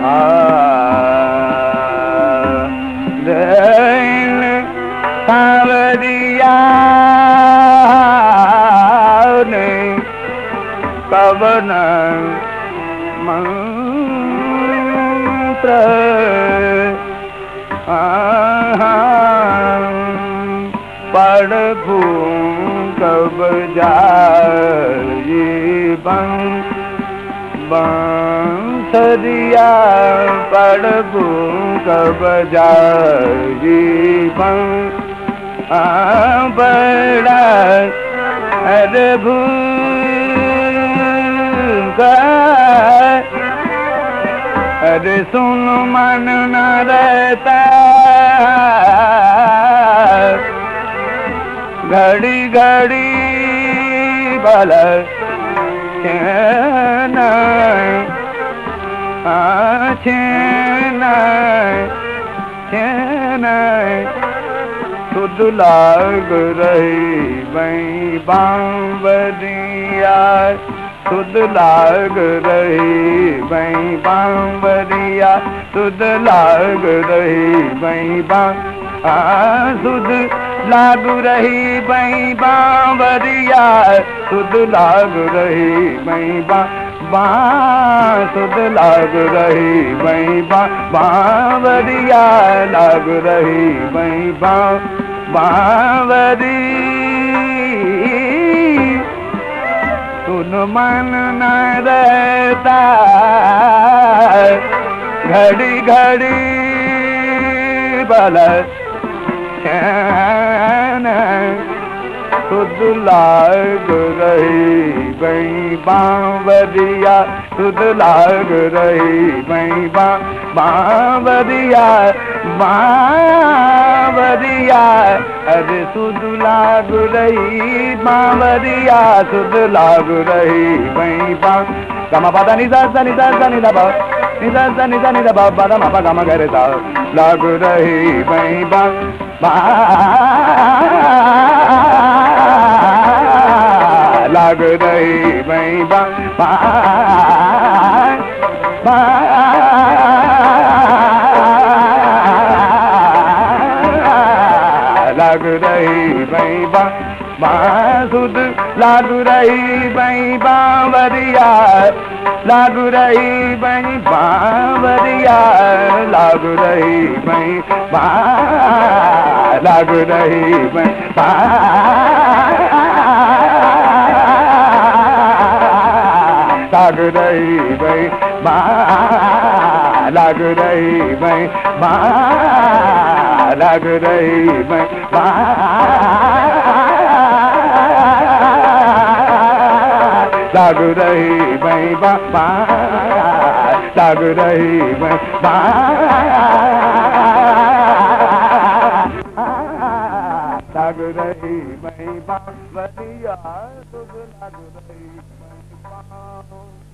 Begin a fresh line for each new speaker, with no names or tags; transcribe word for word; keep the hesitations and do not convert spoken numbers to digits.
सांवरिया ने कवन मंत्र पढ़ कब जाए बंसरिया पढ़ कब जाए बड़ा अरे भूखा अरे सुन मन न रहता घड़ी घड़ी भला चैन चैन चैन सुध लाग रही वही बांवरिया सुध लाग रही वही बांवरिया सुध लाग रही वही बां सुध लाग रही वही बांवरिया सुध लाग रही वही बां बां सुध लाग रही वही बां बांवरिया लाग रही वही बां बांवरी सुन मन न रहता घड़ी घड़ी भला चैन सुध लाग रही वही बांवरिया सुध लाग रही वही बां बांवरिया बांवरिया अरे सुध लाग रही बांवरिया सुध लाग रही वही बां गम पदा निजा सा निजा सा निजा बा निजा सा निजा निजा बा पदा मा पा गम करे सा लाग रही वही बां लाग रही वही बां लाग रही वही बां सुध लाग रही वही बांवरिया लाग रही वही बांवरिया लाग रही वही लाग रही वही लाग रही वही लाग रही वही लाग रही वही लाग रही वही बाबा लाग रही वही लाग रही वही बाबा लाग रही वही